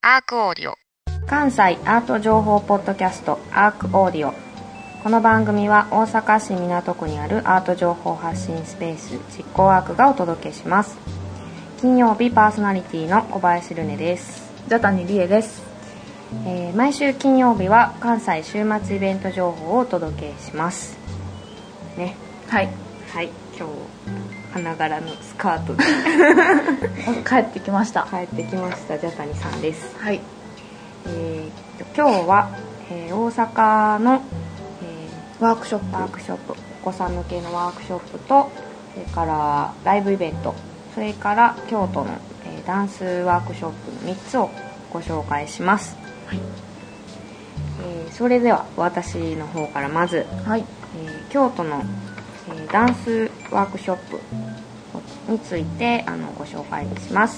アークオーディオ、 関西アート情報ポッドキャストアークオーディオ。この番組は大阪市港区にあるアート情報発信スペース実行アークがお届けします。金曜日パーソナリティの小林瑠音です。 ジャタニリエです。 毎週金曜日は関西週末イベント情報をお届けしますね。 はいはい、今日花柄のスカートで帰ってきました。 帰ってきましたジャタニさんです。 はい。 今日は、大阪の、 ワークショップ、 お子さん向けのワークショップと、それからライブイベント、それから京都の、ダンスワークショップの3つをご紹介します。 はい。 それでは私の方からまず、 はい。 京都の、ダンスワークショップについてご紹介します。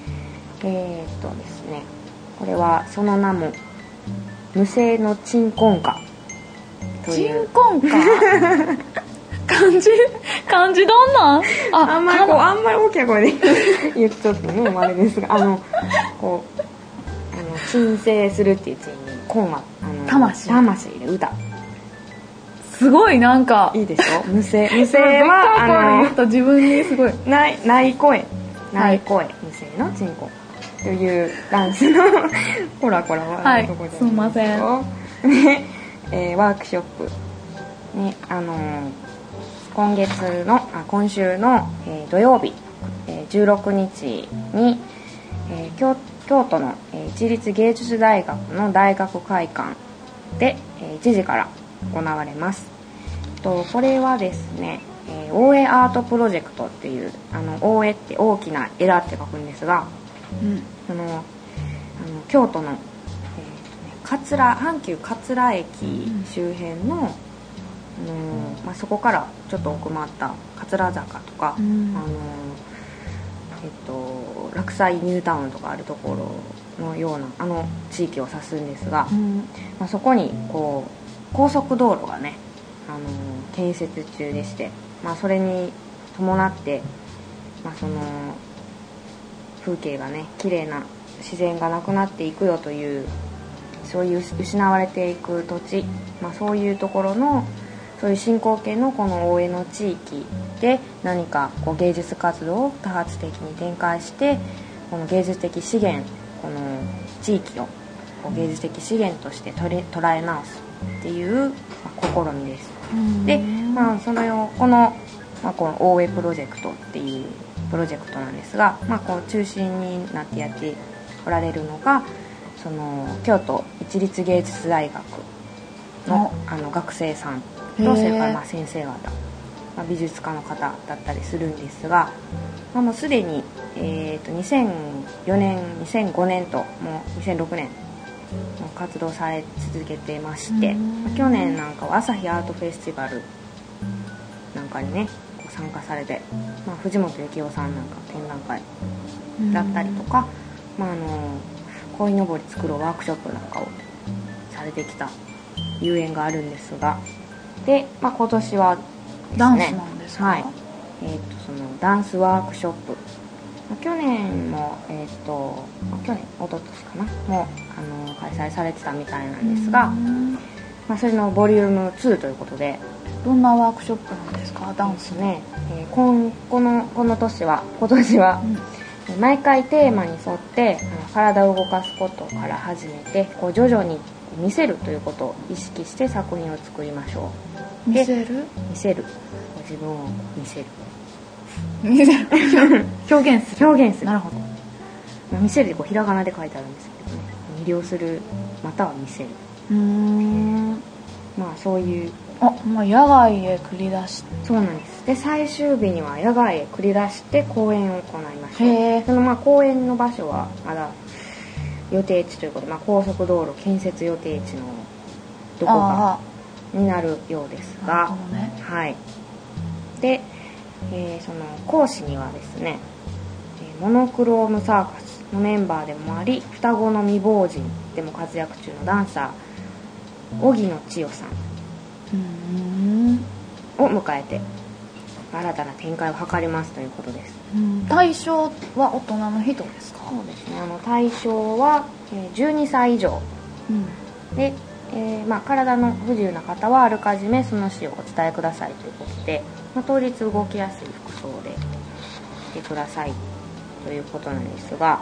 ですね、これはその名も無声の鎮魂歌という。 鎮魂歌漢字どんなん？ あんまり大きな声で言っちゃってもあれですが、こう鎮静するっていう字に魂は魂で歌。 すごいなんかいいでしょ。無声は言った自分にすごいない声、無声の鎮魂というダンスのコラはどこで、 すみません。 ワークショップね、今週の、土曜日、16日に、京都の、市立芸術大学の大学会館で、1時から行われます。これはですね、大江アートプロジェクトっていう、大江って大きな枝って書くんですが、京都の、阪急桂駅周辺の、そこからちょっと奥まった桂坂とか、洛西ニュータウンとかあるところのような地域を指すんですが、そこにこう高速道路がね、建設中でして、それに伴って、その風景がね、綺麗な自然がなくなっていくよという、そういう失われていく土地、そういうところのそういう進行形のこの大江の地域で何かこう芸術活動を多発的に展開して、この芸術的資源、この地域をこう芸術的資源として捉え直すっていう試みです。で、それをこの大江プロジェクトっていうプロジェクトなんですが、こう中心になってやっておられるのが、その京都市立芸術大学の学生さんと、それから先生方、美術家の方だったりするんですが、もうすでに、2004年2005年ともう2006年活動され続けてまして、去年なんかは朝日アートフェスティバルなんかにねこう参加されて、藤本幸雄さんなんか展覧会だったりとか、鯉のぼり作ろうワークショップなんかをされてきた遊園があるんですが、で、今年はですね、 ダンスなんですか？ はい、そのダンスワークショップ、去年も去年一昨年かなも開催されてたみたいなんですが、それのボリューム2ということで。 どんなワークショップなんですか？ダンスね、今年は、毎回テーマに沿って体を動かすことから始めて、こう徐々に見せるということを意識して作品を作りましょう。 見せる自分を見せる表現する。 なるほど。見せるでこうひらがなで書いてあるんですけどね、魅了するまたは見せる。そういう野外へ繰り出して。 そうなんです。で、最終日には野外へ繰り出して公演を行いました。その公演の場所はまだ予定地ということで、高速道路建設予定地のどこかになるようですが、はい。で、その講師にはですね、モノクロームサーカスのメンバーでもあり、双子の未亡人でも活躍中のダンサー荻野千代さんを迎えて新たな展開を図りますということです。 対象は大人の人ですか？ そうですね、対象は12歳以上、で、体の不自由な方はあらかじめその旨をお伝えくださいということで、当日動きやすい服装で来てくださいということなんですが、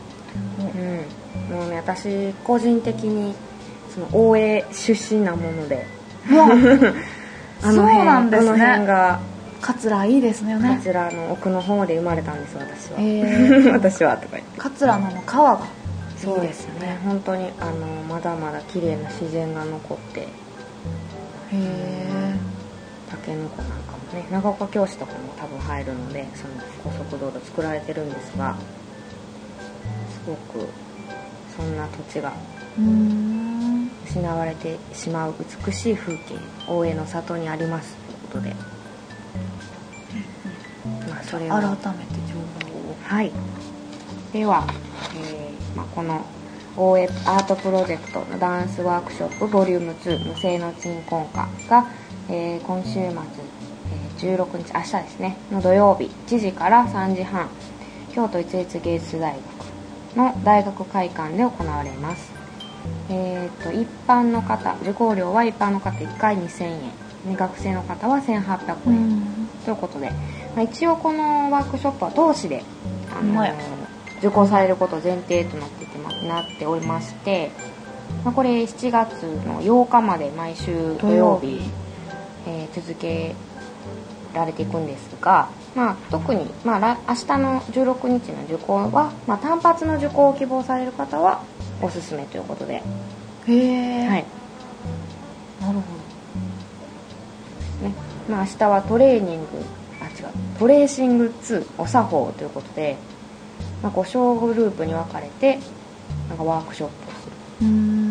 もうね、私個人的にその大江出身なものでそうなんですね。 あの辺が桂いいですね。 桂の奥の方で生まれたんです、私は。私はとか言って、 桂の川がそうですね、本当にまだまだ綺麗な自然が残って、タケノコなんかもね、長岡京市とかも多分入るので、その高速道路作られてるんですが、すごくそんな土地が失われてしまう美しい風景、大江の里にありますということで、それを改めて情報を。 はい。では、この大江アートプロジェクトのダンスワークショップボリューム2無声の鎮魂歌が、今週末、16日、明日ですねの土曜日1時から3時半、京都市立芸術大学の大学会館で行われます。一般の方、受講料は一般の方1回2000円、学生の方は1800円、ということで、一応このワークショップは同士で受講されることを前提となっておりまして、これ7月の8日まで毎週土曜日、続けられていくんですが、特に、明日の16日の受講は、単発の受講を希望される方はおすすめということで。 へえ、 はい、 なるほど、ね。明日はトレーシング2お作法ということで、5小グループに分かれてワークショップをする。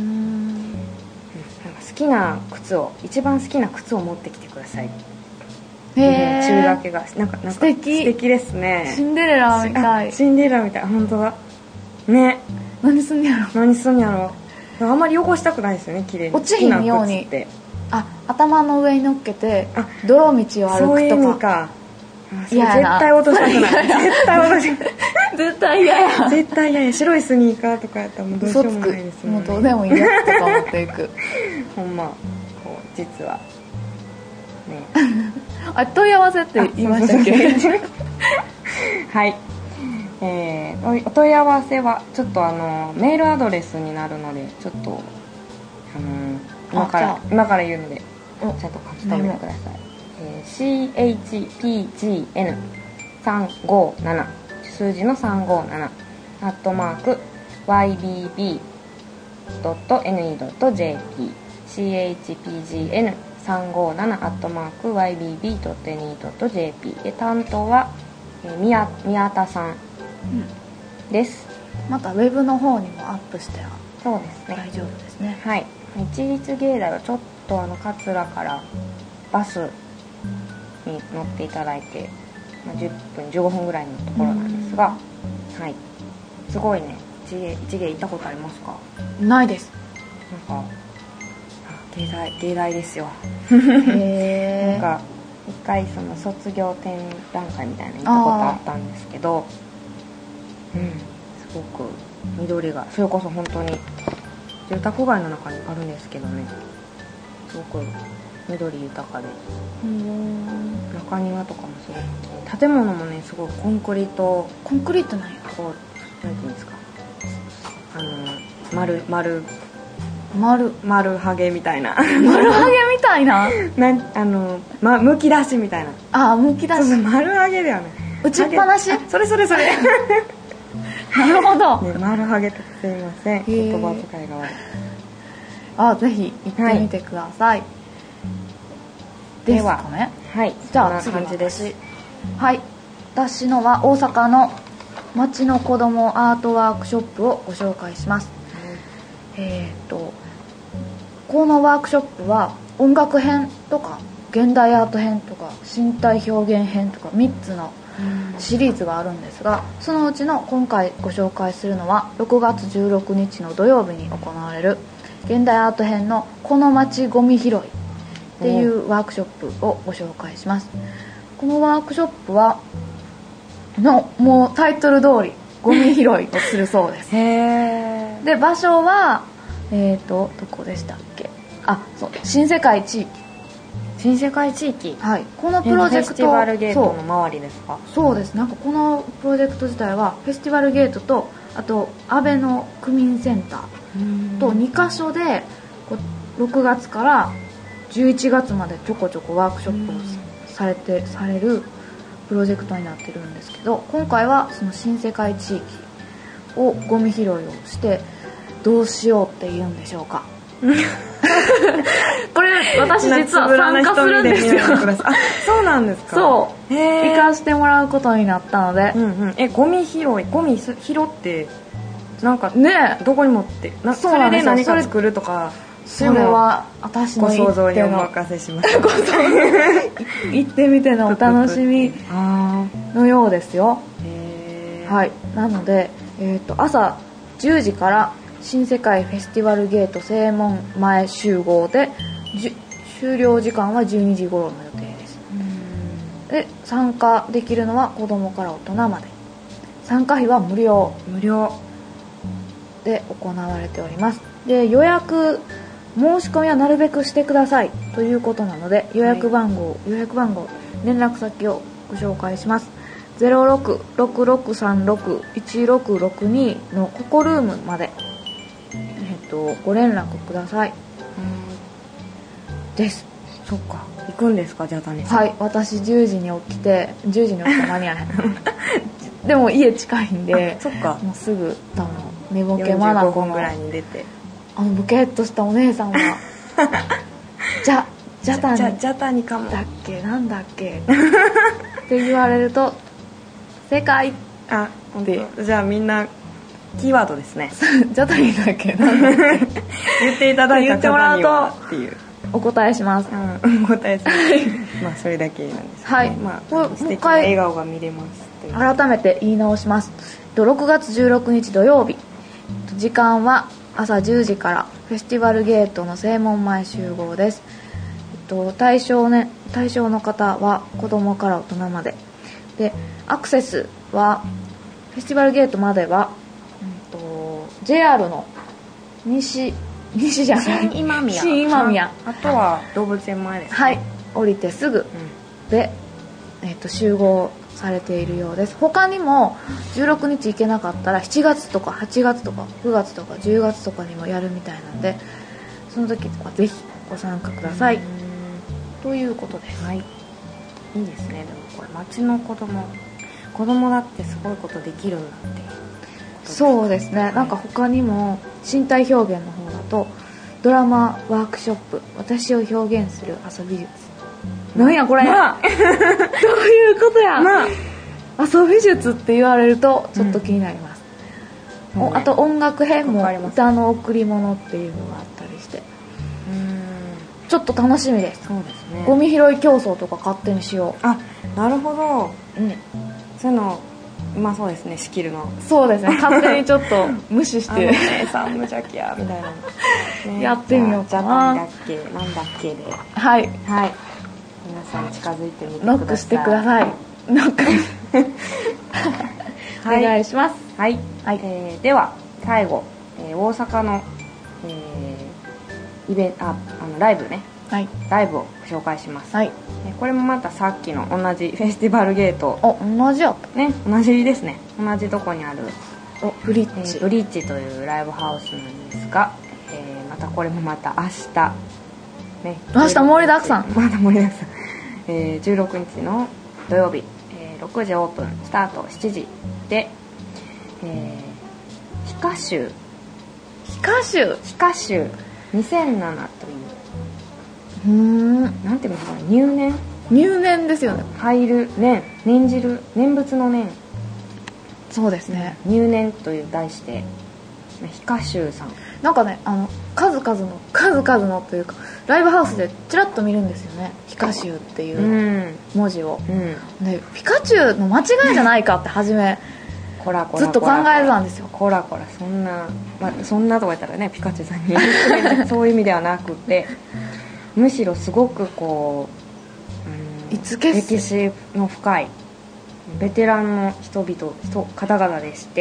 好きな一番好きな靴を持ってきてください。中学が素敵ですね。 シンデレラみたい。 シンデレラみたい、本当だね。 何すんやろ。 あんまり汚したくないですよね、綺麗に。 落ちひんように。頭の上に乗っけて泥道を歩くとか。そういう意味か。 絶対落としたくない。 絶対嫌や。 絶対嫌や。白いスニーカーとかやったらもうどうしようもないですもんね。 もうどうでもいいやつとか持っていく。 ほんま、実はね。 問い合わせって言いましたっけ？ はい。お問い合わせはちょっとメールアドレスになるので、ちょっと今から言うのでちゃんと書き留めてください。CHPGN357 数字の357 @ybb.ne.jp CHPGN357 @ybb.ne.jp で、担当は宮田さんです。 またウェブの方にもアップしてはそうですね、 大丈夫ですね。 はい。一律芸大はちょっと桂からバスに乗っていただいて、10分15分ぐらいのところなんですが、はい、すごいね。一芸行ったことありますか？ ないです。 芸大ですよ。 へ一回その卒業展覧会みたいなの行ったことあったんですけど、すごく緑が、それこそ本当に住宅街の中にあるんですけどね、すごく緑豊かで、中庭とかもすごく綺麗、建物もねすごくコンクリートなんや、こうなんていうんですか、丸ハゲみたいな丸ハゲみたいなむき出しみたいな。 むき出し。 丸ハゲではない、 打ちっぱなし。 それなるほど、 ね、丸ハゲとすいません、言葉遣いが悪い。 ぜひ行ってみてください。ですかね。 はい、 じゃあ次ですはい、私のは大阪の町の子どもアートワークショップをご紹介します。このワークショップは音楽編とか現代アート編とか身体表現編とか3つのシリーズがあるんですが、そのうちの今回ご紹介するのは6月16日の土曜日に行われる現代アート編のこの町ゴミ拾いっていうワークショップをご紹介します。 このワークショップはもうタイトル通りゴミ拾いをするそうです。 へー。 で場所はどこでしたっけ。そう新世界地域。 新世界地域。 はい。このプロジェクト、 フェスティバルゲートの周りですか。 そうです。なんかこのプロジェクト自体はフェスティバルゲートとあと安倍の区民センターと2カ所で6月から11月までちょこちょこワークショップをされるプロジェクトになってるんですけど、今回はその新世界地域をゴミ拾いをしてどうしようっていうんでしょうか。これ私実は参加するんですよ。 そうなんですか。 そう行かしてもらうことになったので、 ゴミ拾ってなんかね、 どこに持ってそれで何か作るとか、 それは私のご想像にお任せします。 行ってみてのお楽しみのようですよ。はい。なので、朝10時から新世界フェスティバルゲート正門前集合で終了時間は12時頃の予定です。で参加できるのは子供から大人まで、参加費は無料で行われております。で予約申し込みはなるべくしてくださいということなので、予約番号連絡先をご紹介します。0666361662のココルームまでご連絡ください。です。 そっか、行くんですか、じゃあ谷さん。 はい、私10時に起きたら間に合えへんでも家近いんで、 そっか、 もうすぐ寝ぼけまなこ 45分ぐらいに出て、 ボケっとしたお姉さんはじゃ谷かもだっけなんだっけって言われると正解ってじゃあみんなキーワードですね。 じゃ谷だっけなんだっけ言っていただいた言ってもらうとっていうお答えします。 お答えするまあそれだけなんですけど、 はい、 素敵な笑顔が見れます。 改めて言い直します。6月16日土曜日、時間は朝10時からフェスティバルゲートの正門前集合です。対象の方は子供から大人までで、アクセスはフェスティバルゲートまでは、JR の西じゃない新今宮、 あとは動物園前です、ね、 はい、降りてすぐで、集合されているようです。他にも16日行けなかったら7月とか8月とか9月とか10月とかにもやるみたいなので、その時はぜひご参加くださいということです。 はい、いいですね。でもこれ町の子供だってすごいことできるんだって。 そうですね、なんか他にも身体表現の方だとドラマワークショップ、私を表現する遊び術、なんやこれ、どういうことや、遊び術って言われるとちょっと気になります、あと音楽編も歌の贈り物っていうのがあったりして、ちょっと楽しみです。 そうですね、 ゴミ拾い競争とか勝手にしよう。 なるほど、そういうのうまそうですね、仕切るの。 そうですね、勝手にちょっと無視してお姉さん無邪気やみたいな、 ね、やってみようかな。 なんだっけで、 はい、 皆さん近づいてみてください。 ノックしてください。ノックお願いします。 はい、では最後、大阪の、ライブね、ライブを紹介します、これもまたさっきの同じフェスティバルゲート、 同じやったね、同じですね、同じとこにあるブリッジ、 というライブハウスなんですが、これもまた明日ね、 明日盛りだくさん、 16日の土曜日、6時オープン、スタート7時で、皮下集2007という、なんていうんですかね、 入念ですよね。 入る念、念じる、念仏の念、 そうですね、 入念という題して皮下集さん、 なんかね、数々のというかライブハウスでちらっと見るんですよね、皮下集っていう文字を、でピカチュウの間違いじゃないかって初めずっと考えてたんですよ。 そんな、そんなとか言ったらね、ピカチュウさんにそういう意味ではなくて、むしろすごくこう、 いつ結成？ 歴史の深いベテランの方々でして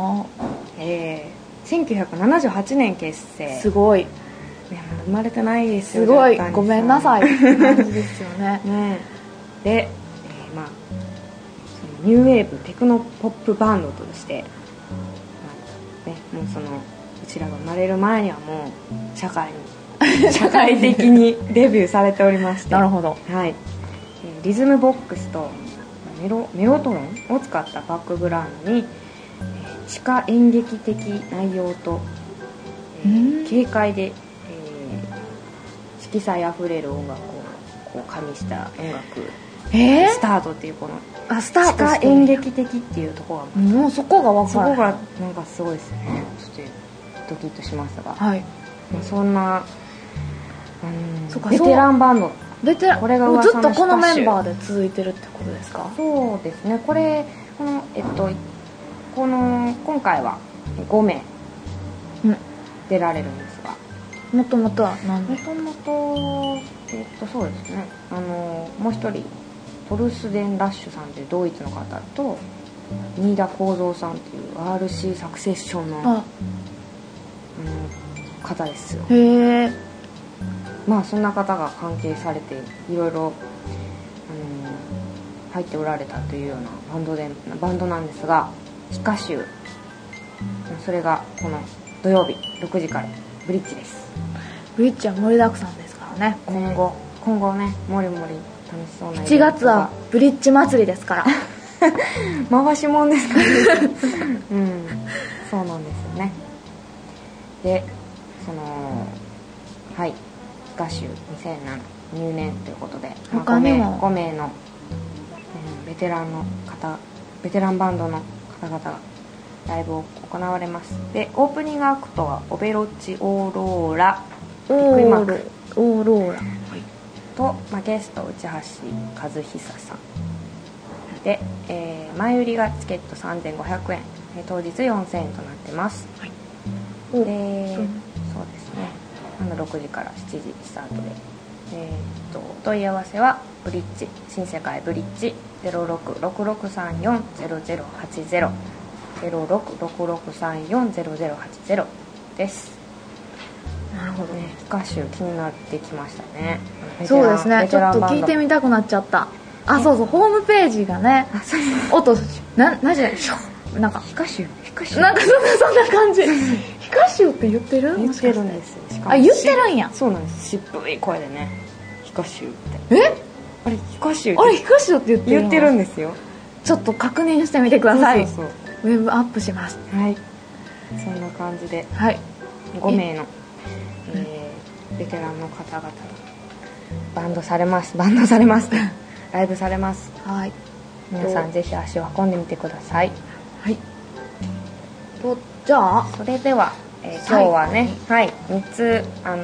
、1978年結成。 すごい、 ね、まだ生まれてないですよ。 すごい、ごめんなさいって感じですよね。 ねで、まあそのニューウェーブテクノポップバンドとして、まあね、もうそのうちらが生まれる前にはもう社会的にデビューされておりましてなるほど、 はい、リズムボックスとメロトロンを使ったバックグラウンドに地下演劇的内容と、軽快で、色彩あふれる音楽をこう加味した音楽、スタートっていうこのスタート地下演劇的っていうところがもうそこが分からない。 そこがなんかすごいですね。ちょっとドキッとしましたが、 はい、 そんな、ベテランバンド、 これがずっとこのメンバーで続いてるってことですか？ そうですね。この今回は5名出られるんですが、 もともとは何で？ そうですね、もう一人トルスデン・ラッシュさんというドイツの方と新田幸三さんという RC サクセッションの方ですよ。 へえ。 まあそんな方が関係されていろいろ入っておられたというようなバンドなんですが、非歌集、それがこの土曜日6時からブリッジです。 ブリッジは盛りだくさんですからね。 今後ね、もりもり楽しそうな 7月はブリッジ祭りですから回しもんですからねそうなんですよね。で、はい、非歌集2007入年ということで、 他にも 5名の、ベテランバンドの方々がライブを行われます。で、オープニングアクトはオベロッチオーローラビッグマークと、ゲスト内橋和久さんで、前売りがチケット3500円、当日4000円となってます。はい、で、そうですね、6時から7時スタートで、お問い合わせはブリッジ新世界ブリッジ 0666340080 0666340080です。 なるほどね、非歌集気になってきましたね。 そうですね、ちょっと聞いてみたくなっちゃった。そうそう、ホームページがね、音なんか非歌集なんかそんな感じ非歌集って言ってるんですよ。言ってるんや。 そうなんです。渋い声でね、非歌集って。あれ非歌集って言ってるんですよ。 ちょっと確認してみてください。 そうウェブアップします。 はい、そんな感じで、 はい、 5名のベテランの方々バンドされますライブされます。 はい、 皆さんぜひ足を運んでみてください。 はい。じゃあそれでは、今日はね、はい、3つ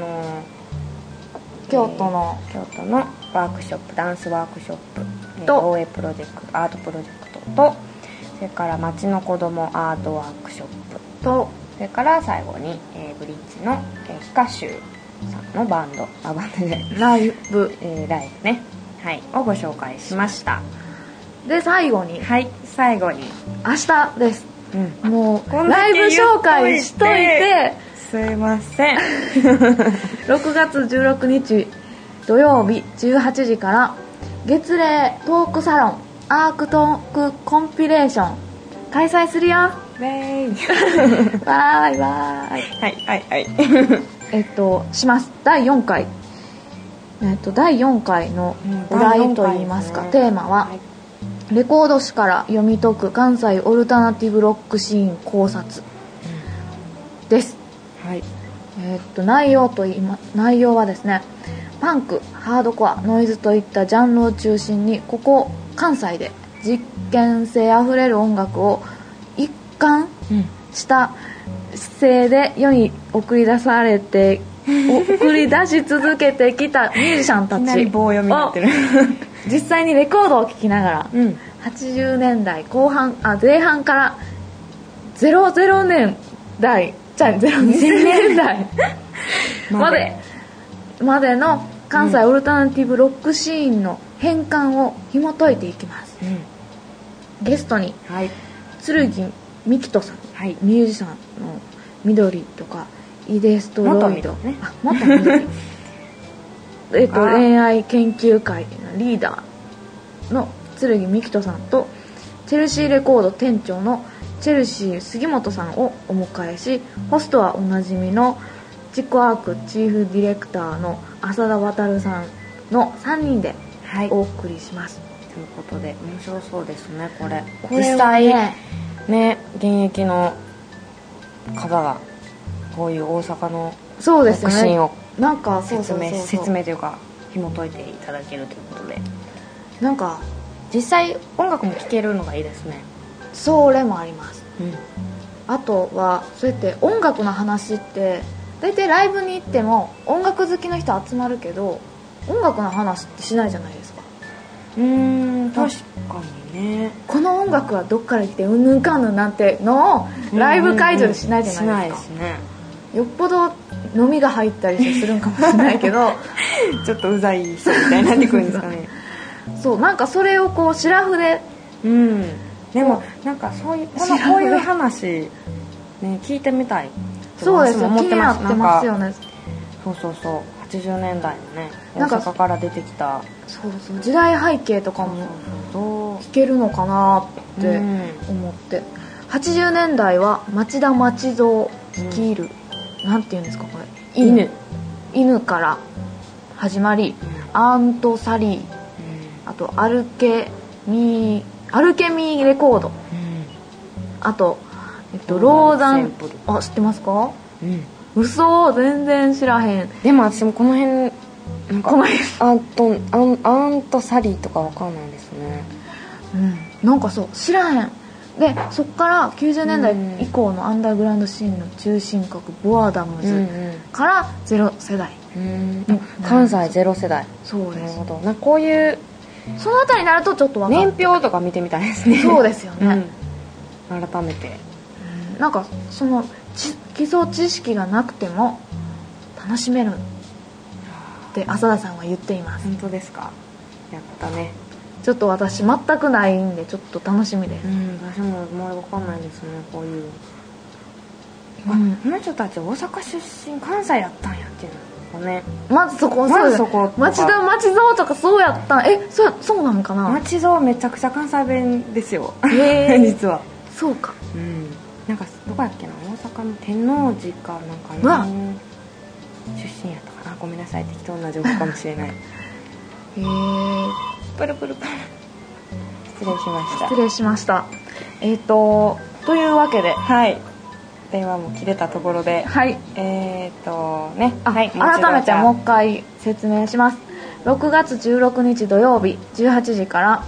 京都のワークショップ、ダンスワークショップと応援プロジェクト、アートプロジェクトと、それから町の子どもアートワークショップと、それから最後に、ブリッジの、非歌集さんのバンドでライブね、はい、をご紹介しました。 で最後に明日です。もうライブ紹介しといてすいません 6月16日土曜日18時から月齢トークサロンアークトークコンピレーション開催するよ。 バイバイはいします。第4回第4回のお題といいますか、テーマは、レコード誌から読み解く関西オルタナティブロックシーン考察です。 はい。 内容はですね、パンク、ハードコア、ノイズといったジャンルを中心にここ関西で実験性あふれる音楽を一貫した姿勢で世に送り出し続けてきたミュージシャンたちを実際にレコードを聴きながら、80年代前半から00年代2000年代までの関西オルタナティブロックシーンの変換を紐解いていきます、ゲストに、剣美希人さん、ミュージシャンの緑とかイデストロイド、元緑恋愛研究会のリーダーの剣美希人さんとチェルシーレコード店長のチェルシー杉本さんをお迎えし、ホストはおなじみのチッコアークチーフディレクターの浅田渉さんの3人でお送りします、 ということで面白そうですね。これ実際ね現役の方がこういう大阪のそうですね、 独身をなんか説明というか紐解いていただけるということで、 なんか実際音楽も聴けるのがいいですね。 それもあります、あとはそうやって音楽の話って大体ライブに行っても音楽好きの人集まるけど音楽の話ってしないじゃないですか。 確かにね。 この音楽はどっから来てうんぬんかんぬんなんてのをライブ会場でしないじゃないですか。 しないですね。 よっぽど飲みが入ったりするんかもしれないけどちょっとうざい人みたいになってくるんですかねそう、なんかそれをこうシラフで、 でもなんかそういうこういう話、ね、聞いてみたい。 そうですよ、気になってますよね。 そう80年代のね大阪から出てきたそう時代背景とかも聞けるのかなって思って、80年代は町田町蔵率いる、なんていうんですかこれ、犬から始まり、アントサリー、あとアルケミーレコード、あとローザン、知ってますか？嘘、全然知らへん。 でも私もこの辺なんかアントサリーとかわかんないですね。 なんかそう知らへん。でそっから90年代以降のアンダーグラウンドシーンの中心国ボアダムズからゼロ世代、 関西ゼロ世代。 そうです。 なるほど。なんかこういうそのあたりになるとちょっと分かる。 年表とか見てみたいですね。 そうですよね、 改めて、 なんかその基礎知識がなくても楽しめるって浅田さんは言っています。 本当ですか？やったね。 ちょっと私全くないんでちょっと楽しみです。 私もあんまり分かんないですね、こういう、この人たち大阪出身関西やったんやっていうのね。 まずそこ町田町蔵とかそうやったん。そうなのかな。 町蔵めちゃくちゃ関西弁ですよ実は。 そうか。 なんかどこやっけな、大阪の天王寺かなんかの出身やったかな。ごめんなさい、適当な情報かもしれないプルプルプル失礼しました。 というわけで、 電話も切れたところで、 改めてもう一回説明します。6月16日土曜日18時から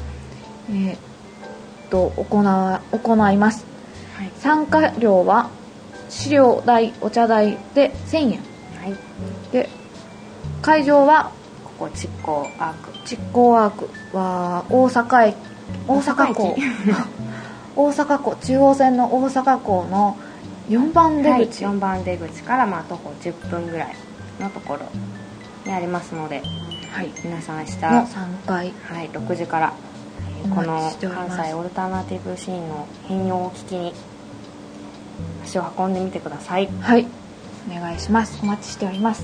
行います。参加料は資料代お茶代で1000円、で会場はここチッコーアークは大阪港中央線の大阪港の4番出口、 4番出口から徒歩10分ぐらいのところにありますので、皆さん明日の3階、 6時からこの関西オルタナティブシーンの変容を聞きに足を運んでみてください。 お願いします。お待ちしております。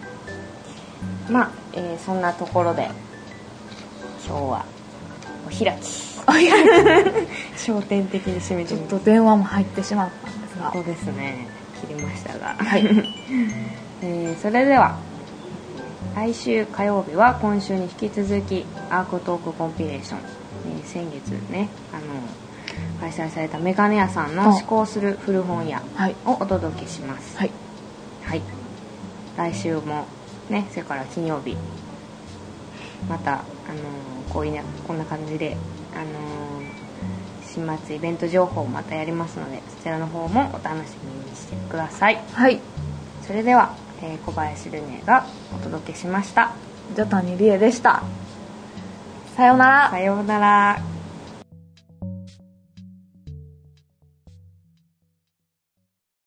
そんなところで今日はお開き焦点的に締めてちょっと電話も入ってしまったんですが、 そうですね、切りましたがそれでは来週火曜日は今週に引き続きアークトークコンピレーション、先月ね開催されたメガネ屋さんの試行する古本屋をお届けします。来週もね、それから金曜日またこんな感じで新末イベント情報をまたやりますので、そちらの方もお楽しみにしてください。それでは、小林ルネがお届けしました。 ジョタニリエでした。さようなら。 さようなら。